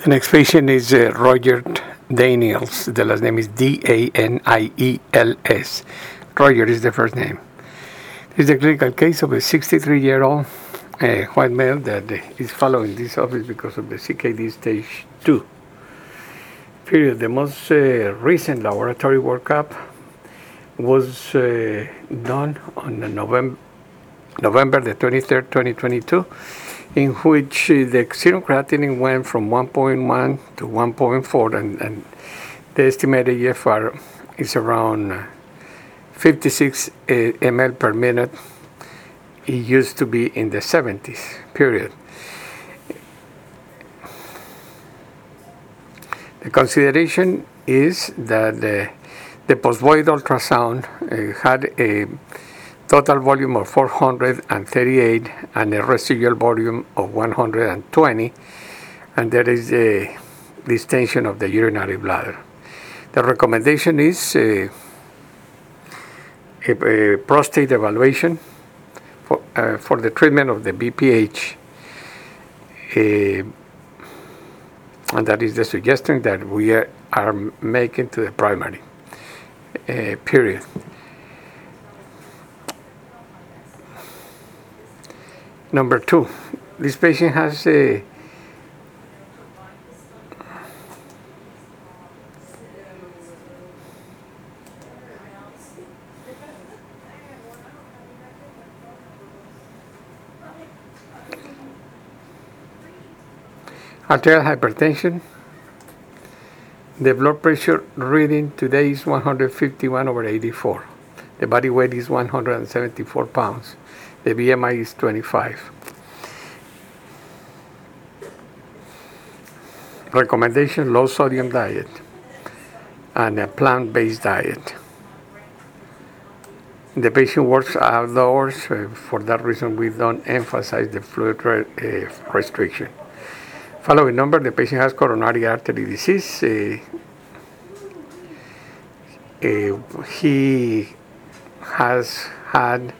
The next patient is Roger Daniels. The last name is Daniels. Roger is the first name. This is a clinical case of a 63-year-old white male that is following this office because of the CKD stage 2. Period. The most recent laboratory workup was done on November the 23rd, 2022, in which the serum creatinine went from 1.1 to 1.4, and the estimated EFR is around 56 ml per minute. It used to be in the 70s, period. The consideration is that the post-void ultrasound had a total volume of 438 and a residual volume of 120, and there is a distension of the urinary bladder. The recommendation is a prostate evaluation for the treatment of the BPH, and that is the suggestion that we are making to the primary, period. Number 2, this patient has a arterial hypertension. The blood pressure reading today is 151/84. The body weight is 174 pounds. The BMI is 25. Recommendation: low sodium diet and a plant-based diet. The patient works outdoors. For that reason, we don't emphasize the fluid restriction. Following number: the patient has coronary artery disease. He has had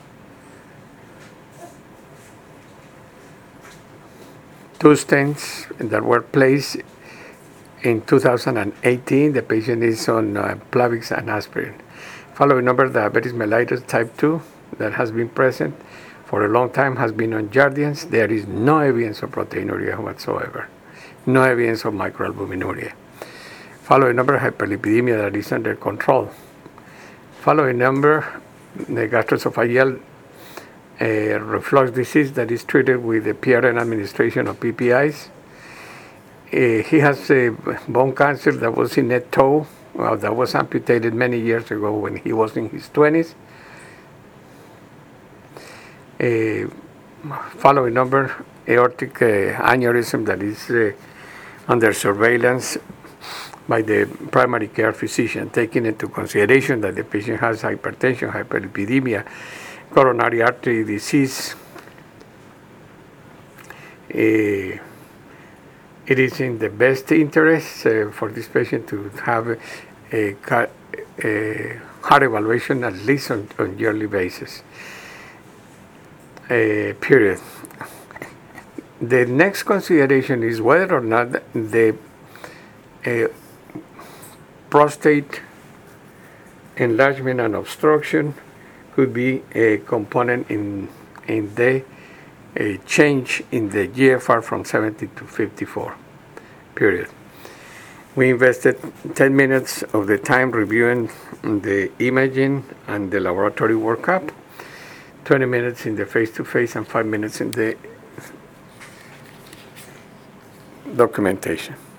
2 stents that were placed in 2018. The patient is on Plavix and aspirin. Following number: diabetes mellitus type 2 that has been present for a long time, has been on Jardiance. There is no evidence of proteinuria whatsoever, no evidence of microalbuminuria. Following number: hyperlipidemia that is under control. Following number: the gastroesophageal reflux disease that is treated with the PRN administration of PPIs. He has a bone cancer that was in a toe, that was amputated many years ago when he was in his 20s. Following number: aortic aneurysm that is under surveillance by the primary care physician, taking into consideration that the patient has hypertension, hyperlipidemia, coronary artery disease. It is in the best interest for this patient to have a heart evaluation at least on yearly basis. Period. The next consideration is whether or not the prostate enlargement and obstruction could be a component in the change in the GFR from 70 to 54, period. We invested 10 minutes of the time reviewing the imaging and the laboratory workup, 20 minutes in the face-to-face, and 5 minutes in the documentation.